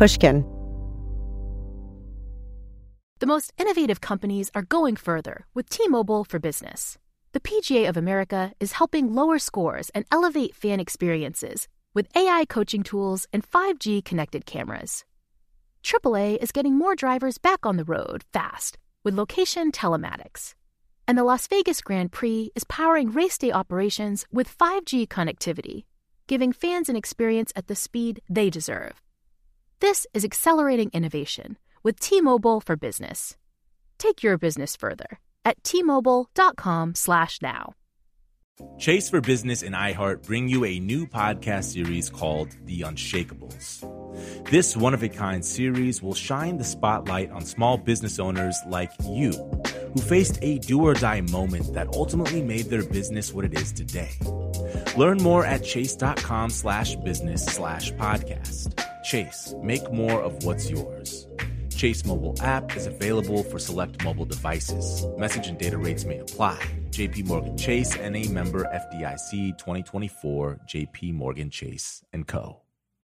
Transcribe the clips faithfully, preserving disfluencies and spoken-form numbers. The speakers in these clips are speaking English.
Pushkin. The most innovative companies are going further with T-Mobile for Business. The P G A of America is helping lower scores and elevate fan experiences with A I coaching tools and five G connected cameras. triple A is getting more drivers back on the road fast with location telematics. And the Las Vegas Grand Prix is powering race day operations with five G connectivity, giving fans an experience at the speed they deserve. This is accelerating innovation with T-Mobile for Business. Take your business further at T-Mobile.com slash now. Chase for Business and iHeart bring you a new podcast series called The Unshakables. This one-of-a-kind series will shine the spotlight on small business owners like you, who faced a do-or-die moment that ultimately made their business what it is today. Learn more at chase.com slash business slash podcast. Chase, make more of what's yours. Chase mobile app is available for select mobile devices. Message and data rates may apply. J P Morgan Chase, N A member F D I C twenty twenty-four, J P Morgan Chase and Co.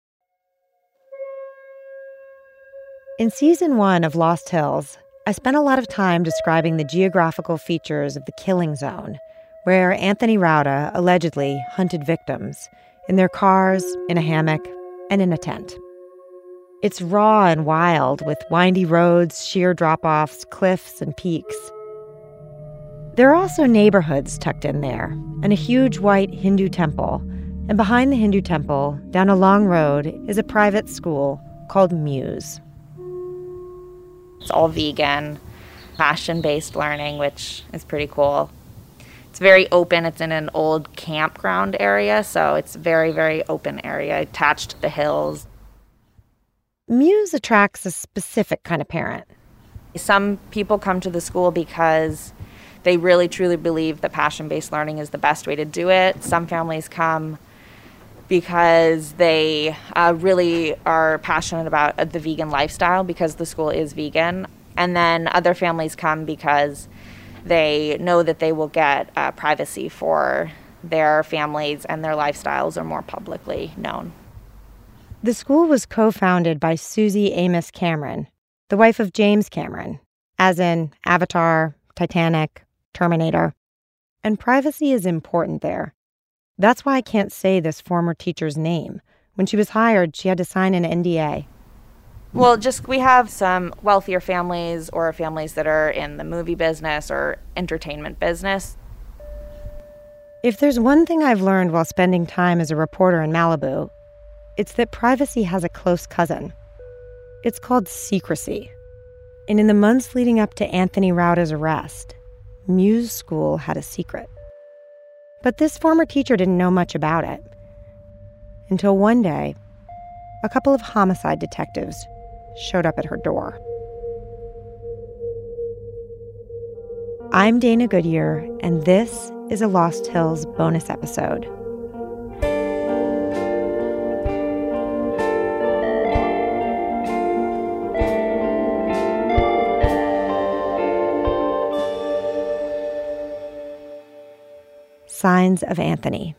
In season one of Lost Hills, I spent a lot of time describing the geographical features of the killing zone, where Anthony Rauda allegedly hunted victims in their cars, in a hammock, and in a tent. It's raw and wild, with windy roads, sheer drop-offs, cliffs, and peaks. There are also neighborhoods tucked in there, and a huge white Hindu temple. And behind the Hindu temple, down a long road, is a private school called Muse. It's all vegan, passion-based learning, which is pretty cool. It's very open. It's in an old campground area, so it's very, very open area attached to the hills. Muse attracts a specific kind of parent. Some people come to the school because they really, truly believe that passion-based learning is the best way to do it. Some families come because they uh, really are passionate about uh, the vegan lifestyle because the school is vegan. And then other families come because they know that they will get uh, privacy for their families and their lifestyles are more publicly known. The school was co-founded by Susie Amos Cameron, the wife of James Cameron, as in Avatar, Titanic, Terminator. And privacy is important there. That's why I can't say this former teacher's name. When she was hired, she had to sign an N D A. Well, just we have some wealthier families or families that are in the movie business or entertainment business. If there's one thing I've learned while spending time as a reporter in Malibu, it's that privacy has a close cousin. It's called secrecy. And in the months leading up to Anthony Rauda's arrest, Muse School had a secret. But this former teacher didn't know much about it. Until one day, a couple of homicide detectives showed up at her door. I'm Dana Goodyear, and this is a Lost Hills bonus episode. Signs of Anthony.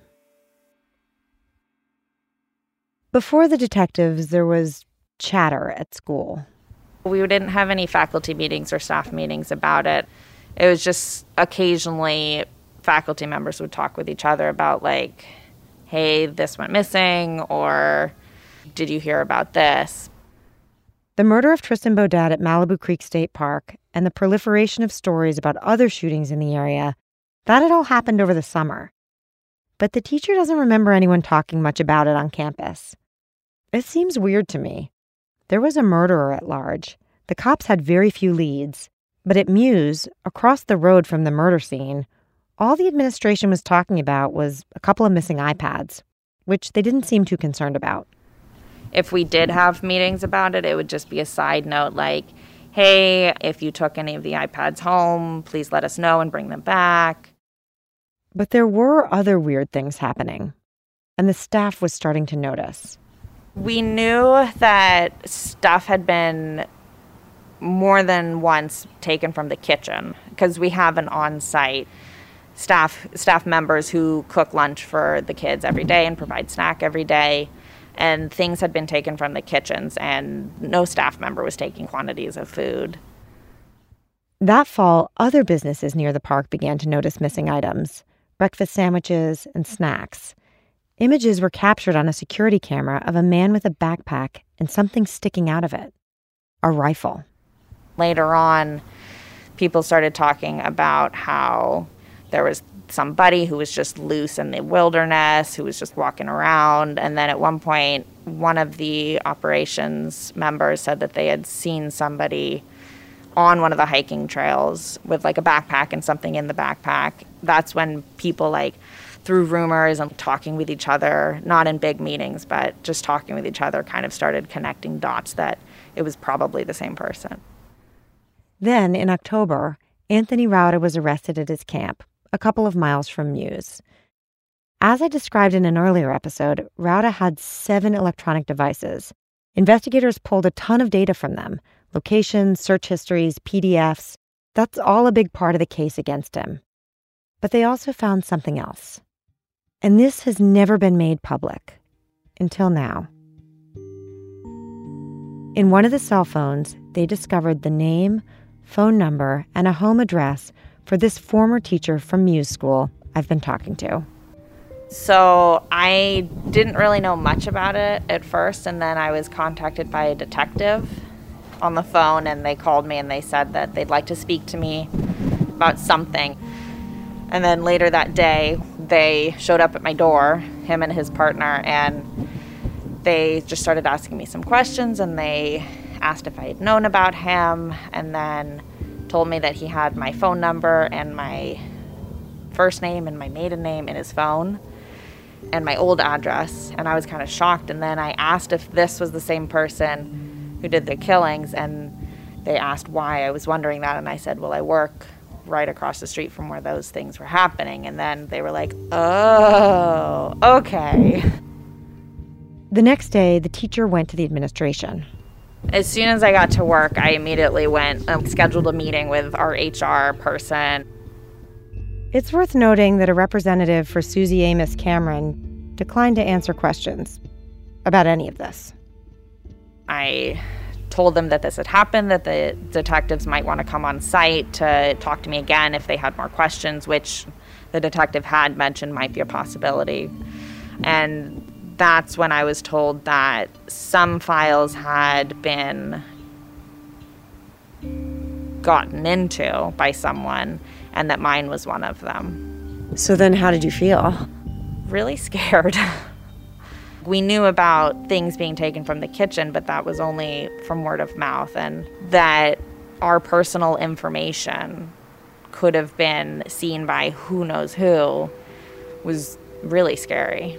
Before the detectives, there was chatter at school. We didn't have any faculty meetings or staff meetings about it. It was just occasionally faculty members would talk with each other about like, hey, this went missing, or did you hear about this? The murder of Tristan Beaudette at Malibu Creek State Park and the proliferation of stories about other shootings in the area, that had all happened over the summer. But the teacher doesn't remember anyone talking much about it on campus. It seems weird to me. There was a murderer at large. The cops had very few leads. But at Muse, across the road from the murder scene, all the administration was talking about was a couple of missing iPads, which they didn't seem too concerned about. If we did have meetings about it, it would just be a side note like, hey, if you took any of the iPads home, please let us know and bring them back. But there were other weird things happening, and the staff was starting to notice. We knew that stuff had been more than once taken from the kitchen because we have an on-site staff staff members who cook lunch for the kids every day and provide snack every day. and things had been taken from the kitchens, and no staff member was taking quantities of food. That fall, other businesses near the park began to notice missing items, breakfast sandwiches and snacks. Images were captured on a security camera of a man with a backpack and something sticking out of it, a rifle. Later on, people started talking about how there was somebody who was just loose in the wilderness, who was just walking around. And then at one point, one of the operations members said that they had seen somebody on one of the hiking trails with like a backpack and something in the backpack. That's when people like through rumors and talking with each other, not in big meetings, but just talking with each other, kind of started connecting dots that it was probably the same person. Then, in October, Anthony Rauda was arrested at his camp, a couple of miles from Muse. As I described in an earlier episode, Rauda had seven electronic devices. Investigators pulled a ton of data from them, locations, search histories, P D Fs. That's all a big part of the case against him. But they also found something else. And this has never been made public. Until now. In one of the cell phones, they discovered the name, phone number, and a home address for this former teacher from Muse School I've been talking to. So I didn't really know much about it at first, and then I was contacted by a detective on the phone, and they called me and they said that they'd like to speak to me about something. And then later that day, they showed up at my door, him and his partner, and they just started asking me some questions, and they asked if I had known about him, and then told me that he had my phone number and my first name and my maiden name in his phone and my old address. And I was kind of shocked. And then I asked if this was the same person who did the killings, and they asked why I was wondering that. And I said, well, I work right across the street from where those things were happening. And then they were like, oh, okay. The next day, the teacher went to the administration. As soon as I got to work, I immediately went and scheduled a meeting with our H R person. It's worth noting that a representative for Susie Amos Cameron declined to answer questions about any of this. I told them that this had happened, that the detectives might want to come on site to talk to me again if they had more questions, which the detective had mentioned might be a possibility. And that's when I was told that some files had been gotten into by someone, and that mine was one of them. So then how did you feel? Really scared. We knew about things being taken from the kitchen, but that was only from word of mouth, and that our personal information could have been seen by who knows who was really scary.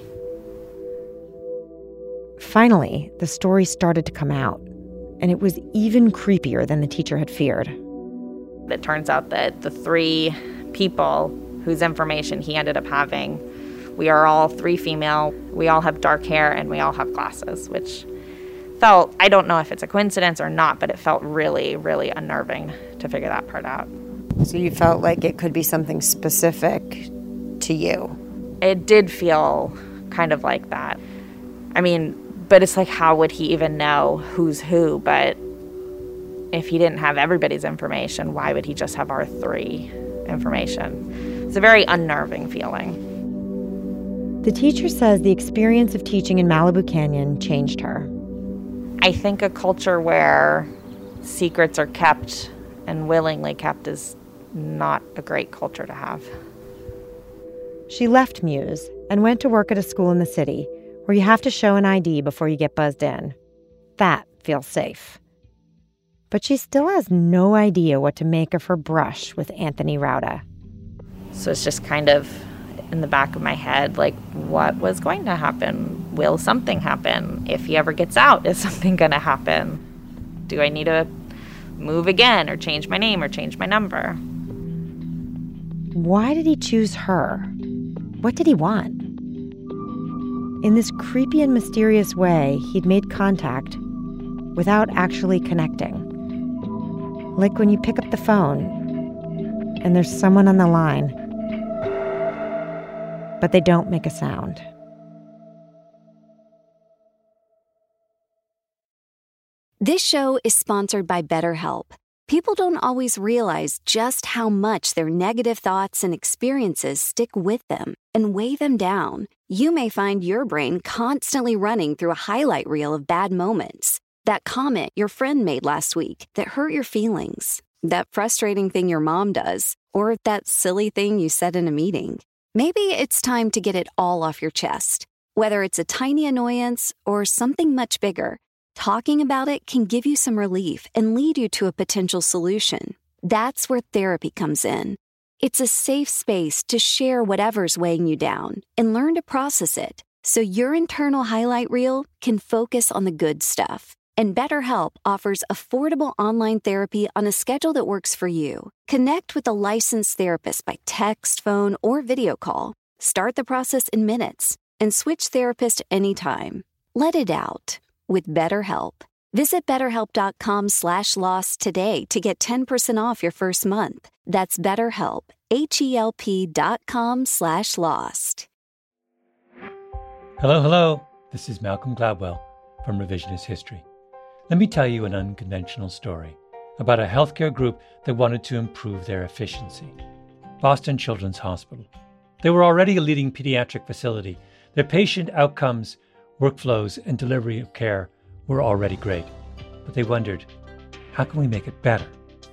Finally, the story started to come out, and it was even creepier than the teacher had feared. It turns out that the three people whose information he ended up having, we are all three female, we all have dark hair, and we all have glasses, which felt, I don't know if it's a coincidence or not, but it felt really, really unnerving to figure that part out. So you felt like it could be something specific to you? It did feel kind of like that. I mean, but it's like, how would he even know who's who? But if he didn't have everybody's information, why would he just have our three information? It's a very unnerving feeling. The teacher says the experience of teaching in Malibu Canyon changed her. I think a culture where secrets are kept and willingly kept is not a great culture to have. She left Muse and went to work at a school in the city where you have to show an I D before you get buzzed in. That feels safe. But she still has no idea what to make of her brush with Anthony Rauda. So it's just kind of in the back of my head, like, what was going to happen? Will something happen? If he ever gets out, is something going to happen? Do I need to move again or change my name or change my number? Why did he choose her? What did he want? In this creepy and mysterious way, he'd made contact without actually connecting. Like when you pick up the phone and there's someone on the line, but they don't make a sound. This show is sponsored by BetterHelp. People don't always realize just how much their negative thoughts and experiences stick with them and weigh them down. You may find your brain constantly running through a highlight reel of bad moments. That comment your friend made last week that hurt your feelings. That frustrating thing your mom does. Or that silly thing you said in a meeting. Maybe it's time to get it all off your chest. Whether it's a tiny annoyance or something much bigger, talking about it can give you some relief and lead you to a potential solution. That's where therapy comes in. It's a safe space to share whatever's weighing you down and learn to process it so your internal highlight reel can focus on the good stuff. And BetterHelp offers affordable online therapy on a schedule that works for you. Connect with a licensed therapist by text, phone, or video call. Start the process in minutes and switch therapist anytime. Let it out with BetterHelp. Visit betterhelp.com slash lost today to get ten percent off your first month. That's BetterHelp, H-E-L-P dot com slash lost. Hello, hello. This is Malcolm Gladwell from Revisionist History. Let me tell you an unconventional story about a healthcare group that wanted to improve their efficiency. Boston Children's Hospital. They were already a leading pediatric facility. Their patient outcomes, workflows, and delivery of care were already great. But they wondered, how can we make it better?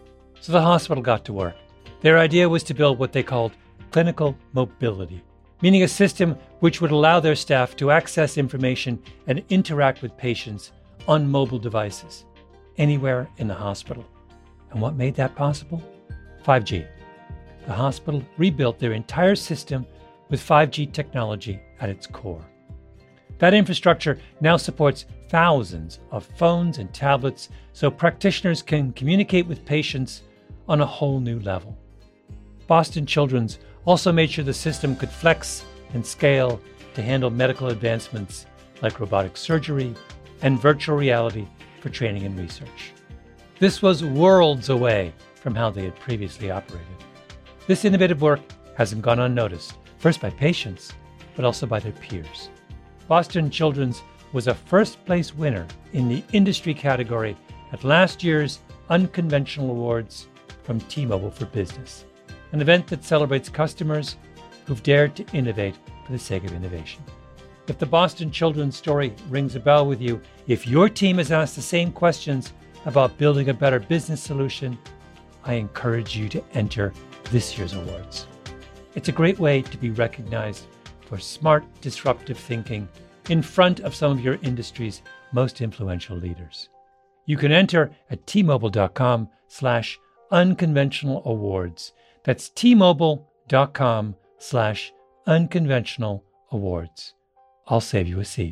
So the hospital got to work. Their idea was to build what they called clinical mobility, meaning a system which would allow their staff to access information and interact with patients on mobile devices, anywhere in the hospital. And what made that possible? five G. The hospital rebuilt their entire system with five G technology at its core. That infrastructure now supports thousands of phones and tablets so practitioners can communicate with patients on a whole new level. Boston Children's also made sure the system could flex and scale to handle medical advancements like robotic surgery and virtual reality for training and research. This was worlds away from how they had previously operated. This innovative work hasn't gone unnoticed, first by patients, but also by their peers. Boston Children's was a first-place winner in the industry category at last year's Unconventional Awards from T-Mobile for Business, an event that celebrates customers who've dared to innovate for the sake of innovation. If the Boston Children's story rings a bell with you, if your team has asked the same questions about building a better business solution, I encourage you to enter this year's awards. It's a great way to be recognized for smart, disruptive thinking in front of some of your industry's most influential leaders. You can enter at T-Mobile.com slash unconventional awards. That's T-Mobile.com slash unconventional awards. I'll save you a seat.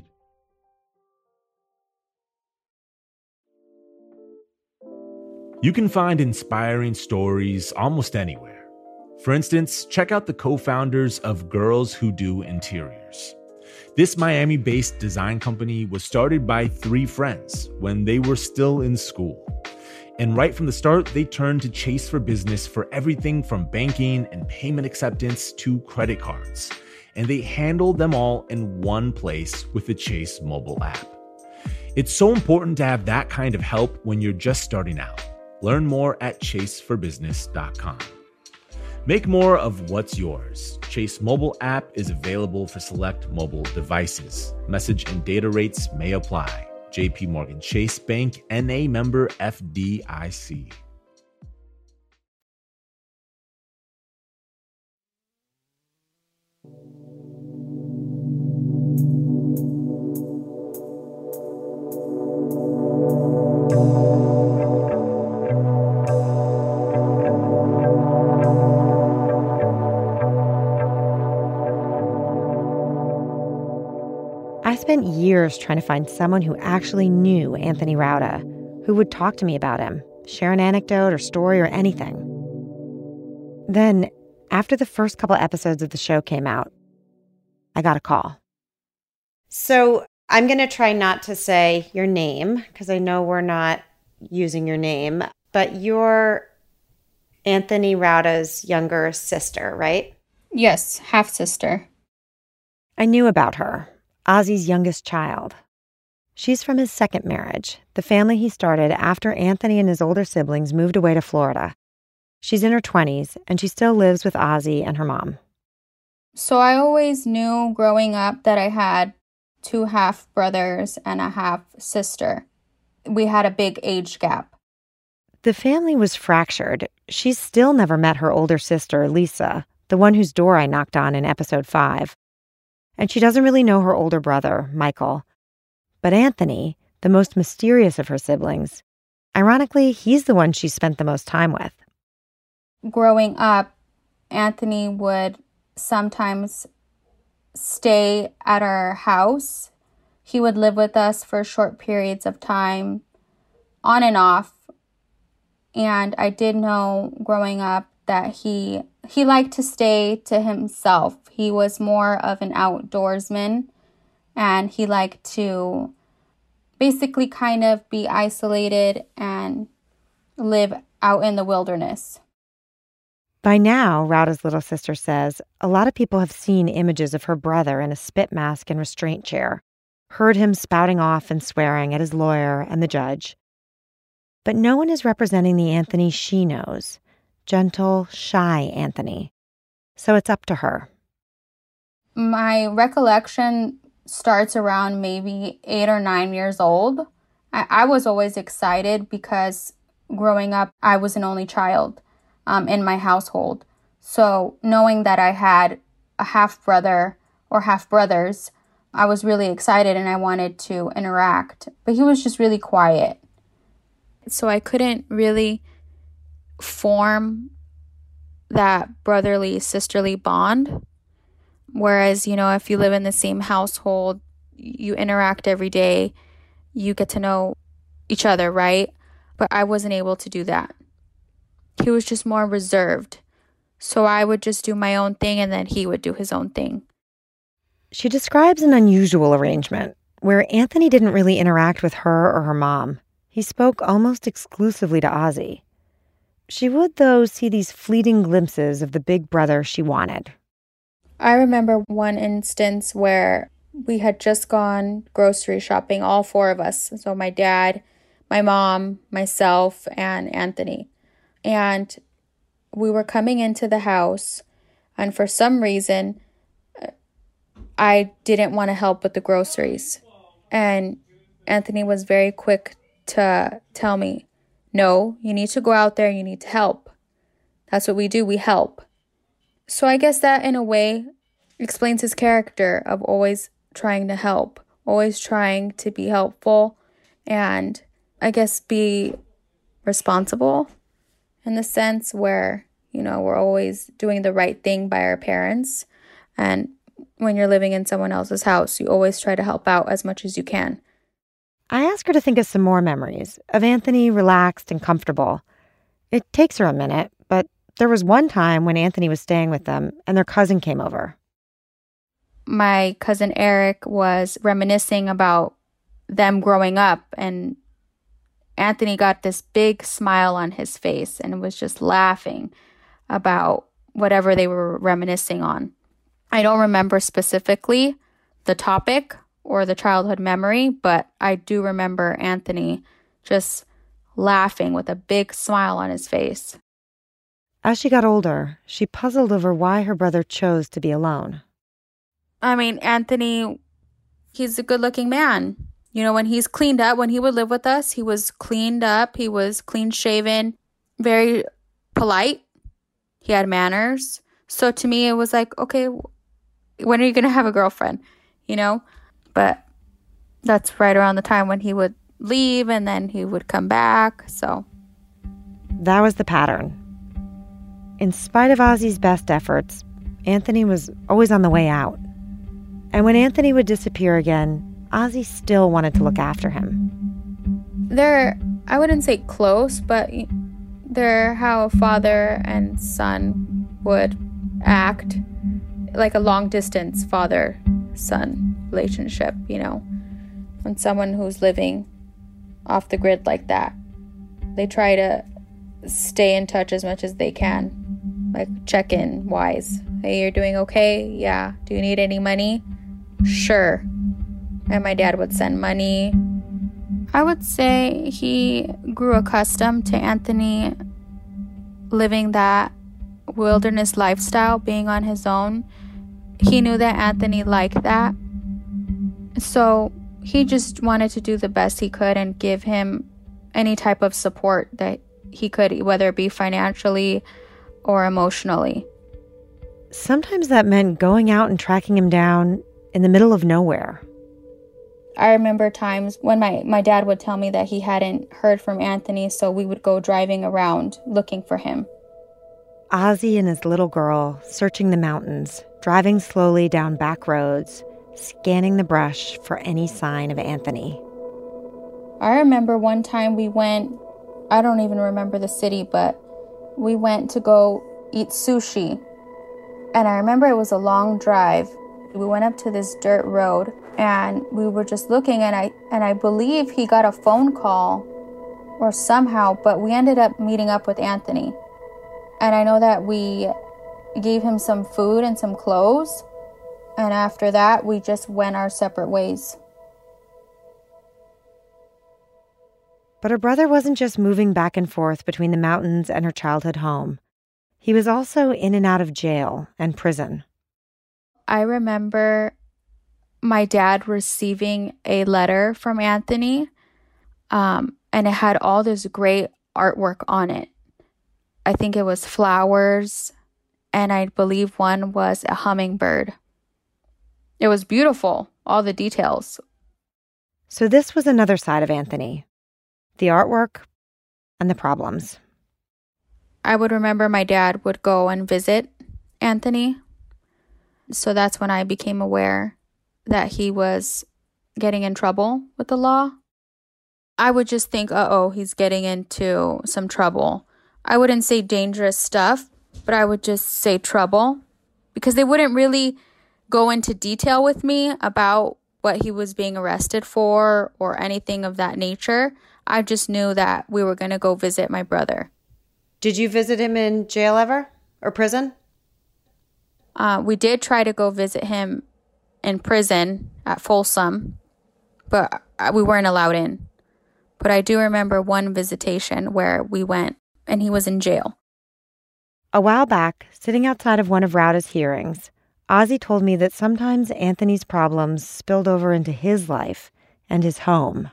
You can find inspiring stories almost anywhere. For instance, check out the co-founders of Girls Who Do Interiors. This Miami-based design company was started by three friends when they were still in school. And right from the start, they turned to Chase for Business for everything from banking and payment acceptance to credit cards. And they handled them all in one place with the Chase mobile app. It's so important to have that kind of help when you're just starting out. Learn more at chase for business dot com. Make more of what's yours. Chase mobile app is available for select mobile devices. Message and data rates may apply. J P Morgan Chase Bank, N A member F D I C. I spent years trying to find someone who actually knew Anthony Rauda, who would talk to me about him, share an anecdote or story or anything. Then, after the first couple episodes of the show came out, I got a call. So I'm going to try not to say your name, because I know we're not using your name, but you're Anthony Rauda's younger sister, right? Yes, half-sister. I knew about her. Ozzy's youngest child. She's from his second marriage, the family he started after Anthony and his older siblings moved away to Florida. She's in her twenties, and she still lives with Ozzy and her mom. So I always knew growing up that I had two half brothers and a half sister. We had a big age gap. The family was fractured. She's still never met her older sister, Lisa, the one whose door I knocked on in episode five. And she doesn't really know her older brother, Michael. But Anthony, the most mysterious of her siblings, ironically, he's the one she spent the most time with. Growing up, Anthony would sometimes stay at our house. He would live with us for short periods of time, on and off. And I did know growing up that he he liked to stay to himself. He was more of an outdoorsman, and he liked to basically kind of be isolated and live out in the wilderness. By now, Rauda's little sister says, a lot of people have seen images of her brother in a spit mask and restraint chair, heard him spouting off and swearing at his lawyer and the judge. But no one is representing the Anthony she knows, gentle, shy Anthony. So it's up to her. My recollection starts around maybe eight or nine years old. I, I was always excited because growing up, I was an only child um, in my household. So knowing that I had a half brother or half brothers, I was really excited and I wanted to interact. But he was just really quiet. So I couldn't really form that brotherly, sisterly bond. Whereas, you know, if you live in the same household, you interact every day, you get to know each other, right? But I wasn't able to do that. He was just more reserved. So I would just do my own thing and then he would do his own thing. She describes an unusual arrangement where Anthony didn't really interact with her or her mom. He spoke almost exclusively to Ozzy. She would, though, see these fleeting glimpses of the big brother she wanted. I remember one instance where we had just gone grocery shopping, all four of us. So my dad, my mom, myself, and Anthony. And we were coming into the house, and for some reason, I didn't want to help with the groceries. And Anthony was very quick to tell me, no, you need to go out there, you need to help. That's what we do, we help. So I guess that in a way explains his character of always trying to help, always trying to be helpful, and I guess be responsible in the sense where, you know, we're always doing the right thing by our parents. And when you're living in someone else's house, you always try to help out as much as you can. I ask her to think of some more memories of Anthony relaxed and comfortable. It takes her a minute, but there was one time when Anthony was staying with them and their cousin came over. My cousin Eric was reminiscing about them growing up, and Anthony got this big smile on his face and was just laughing about whatever they were reminiscing on. I don't remember specifically the topic or the childhood memory, but I do remember Anthony just laughing with a big smile on his face. As she got older, she puzzled over why her brother chose to be alone. I mean, Anthony, he's a good-looking man. You know, when he's cleaned up, when he would live with us, he was cleaned up, he was clean-shaven, very polite. He had manners. So to me, it was like, okay, when are you going to have a girlfriend? You know? But that's right around the time when he would leave and then he would come back, so. That was the pattern. In spite of Ozzy's best efforts, Anthony was always on the way out. And when Anthony would disappear again, Ozzy still wanted to look after him. They're, I wouldn't say close, but they're how a father and son would act, like a long-distance father-son relationship, you know. When someone who's living off the grid like that, they try to stay in touch as much as they can, like check-in wise. Hey, you're doing okay? Yeah. Do you need any money? Sure. And my dad would send money I would say he grew accustomed to Anthony living that wilderness lifestyle, being on his own. He knew that Anthony liked that. So he just wanted to do the best he could and give him any type of support that he could, whether it be financially or emotionally. Sometimes that meant going out and tracking him down in the middle of nowhere. I remember times when my, my dad would tell me that he hadn't heard from Anthony, so we would go driving around looking for him. Ozzy and his little girl searching the mountains, driving slowly down back roads, scanning the brush for any sign of Anthony. I remember one time we went, I don't even remember the city, but we went to go eat sushi. And I remember it was a long drive. We went up to this dirt road and we were just looking, and I and I believe he got a phone call or somehow, but we ended up meeting up with Anthony. And I know that we gave him some food and some clothes. And after that, we just went our separate ways. But her brother wasn't just moving back and forth between the mountains and her childhood home. He was also in and out of jail and prison. I remember my dad receiving a letter from Anthony, um, and it had all this great artwork on it. I think it was flowers, and I believe one was a hummingbird. It was beautiful, all the details. So this was another side of Anthony, the artwork and the problems. I would remember my dad would go and visit Anthony. So that's when I became aware that he was getting in trouble with the law. I would just think, uh-oh, he's getting into some trouble. I wouldn't say dangerous stuff, but I would just say trouble, because they wouldn't really go into detail with me about what he was being arrested for or anything of that nature. I just knew that we were going to go visit my brother. Did you visit him in jail ever? Or prison? Uh, we did try to go visit him in prison at Folsom, but we weren't allowed in. But I do remember one visitation where we went and he was in jail. A while back, sitting outside of one of Rauda's hearings, Ozzy told me that sometimes Anthony's problems spilled over into his life and his home.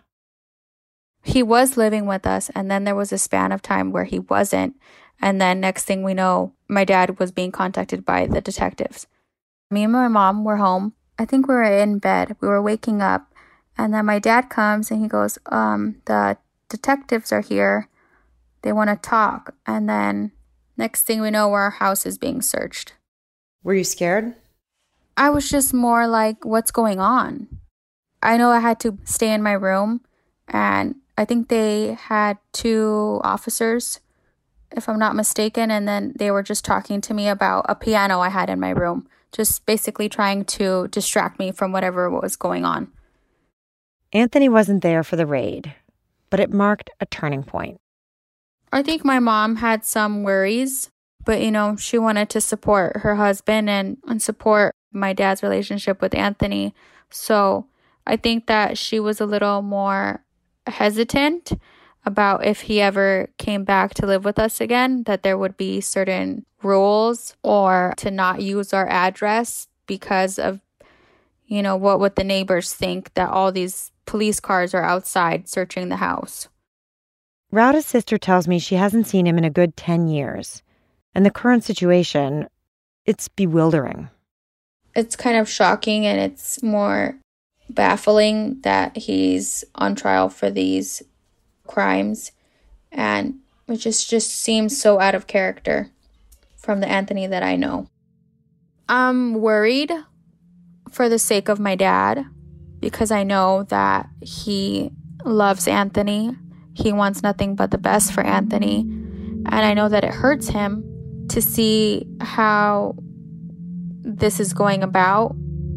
He was living with us, and then there was a span of time where he wasn't. And then next thing we know, my dad was being contacted by the detectives. Me and my mom were home. I think we were in bed. We were waking up. And then my dad comes and he goes, um, the detectives are here. They want to talk. And then next thing we know, our house is being searched. Were you scared? I was just more like, what's going on? I know I had to stay in my room, and I think they had two officers, if I'm not mistaken, and then they were just talking to me about a piano I had in my room, just basically trying to distract me from whatever was going on. Anthony wasn't there for the raid, but it marked a turning point. I think my mom had some worries, but, you know, she wanted to support her husband and, and support my dad's relationship with Anthony. So I think that she was a little more hesitant about if he ever came back to live with us again, that there would be certain rules, or to not use our address because of, you know, what would the neighbors think that all these police cars are outside searching the house. Rauda's sister tells me she hasn't seen him in a good ten years. And the current situation, it's bewildering. It's kind of shocking, and it's more baffling that he's on trial for these crimes, and it just just seems so out of character from the Anthony that I know. I'm worried for the sake of my dad, because I know that he loves Anthony. He wants nothing but the best for Anthony, and I know that it hurts him to see how this is going about.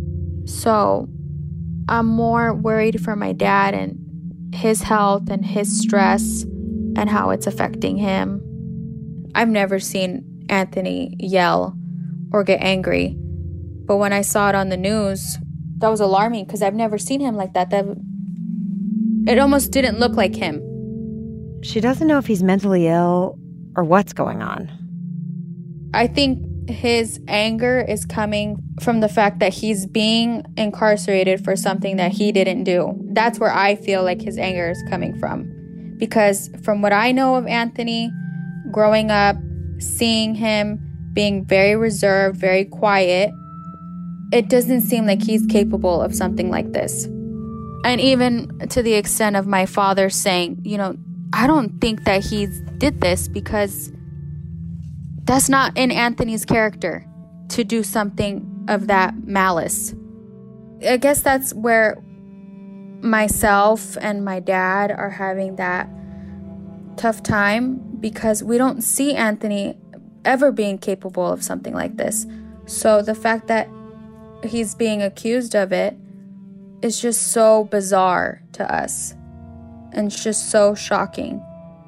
So I'm more worried for my dad and his health and his stress and how it's affecting him. I've never seen Anthony yell or get angry, but when I saw it on the news, that was alarming, because I've never seen him like that. That It almost didn't look like him. She doesn't know if he's mentally ill or what's going on. I think his anger is coming from the fact that he's being incarcerated for something that he didn't do. That's where I feel like his anger is coming from. Because from what I know of Anthony, growing up, seeing him being very reserved, very quiet, it doesn't seem like he's capable of something like this. And even to the extent of my father saying, you know, I don't think that he did this because that's not in Anthony's character to do something of that malice. I guess that's where myself and my dad are having that tough time because we don't see Anthony ever being capable of something like this. So the fact that he's being accused of it is just so bizarre to us and it's just so shocking.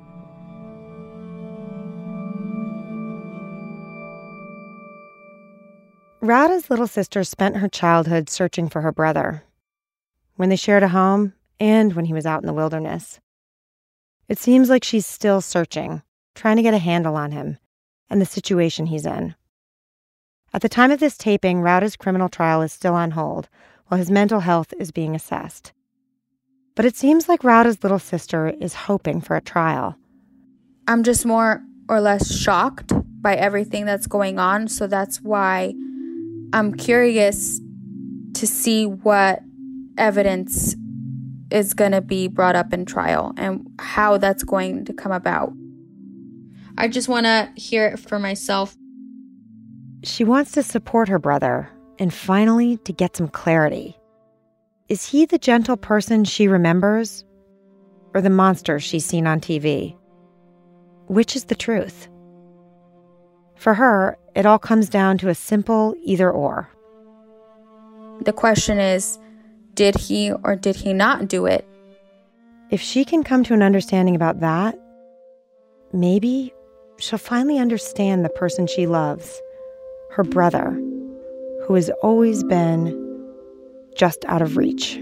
Rauda's little sister spent her childhood searching for her brother, when they shared a home and when he was out in the wilderness. It seems like she's still searching, trying to get a handle on him and the situation he's in. At the time of this taping, Rauda's criminal trial is still on hold while his mental health is being assessed. But it seems like Rauda's little sister is hoping for a trial. I'm just more or less shocked by everything that's going on, so that's why I'm curious to see what evidence is going to be brought up in trial and how that's going to come about. I just want to hear it for myself. She wants to support her brother and finally to get some clarity. Is he the gentle person she remembers or the monster she's seen on T V? Which is the truth? For her, it all comes down to a simple either or. The question is, did he or did he not do it? If she can come to an understanding about that, maybe she'll finally understand the person she loves, her brother, who has always been just out of reach.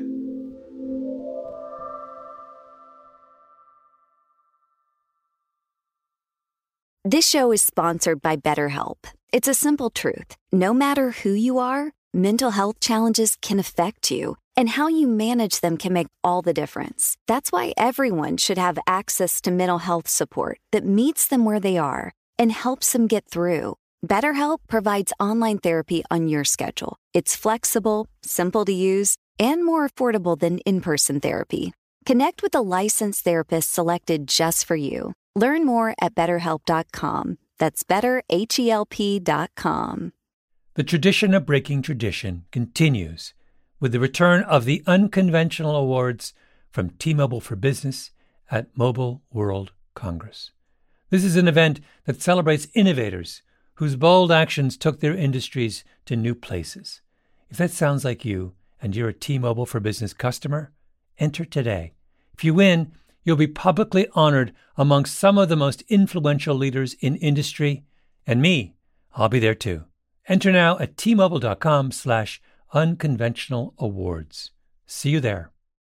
This show is sponsored by BetterHelp. It's a simple truth. No matter who you are, mental health challenges can affect you, and how you manage them can make all the difference. That's why everyone should have access to mental health support that meets them where they are and helps them get through. BetterHelp provides online therapy on your schedule. It's flexible, simple to use, and more affordable than in-person therapy. Connect with a licensed therapist selected just for you. Learn more at better help dot com. That's better help dot com. The tradition of breaking tradition continues with the return of the Unconventional Awards from T-Mobile for Business at Mobile World Congress. This is an event that celebrates innovators whose bold actions took their industries to new places. If that sounds like you and you're a T-Mobile for Business customer, enter today. If you win, you'll be publicly honored amongst some of the most influential leaders in industry. And me, I'll be there too. Enter now at T-Mobile dot com slash unconventional awards. See you there.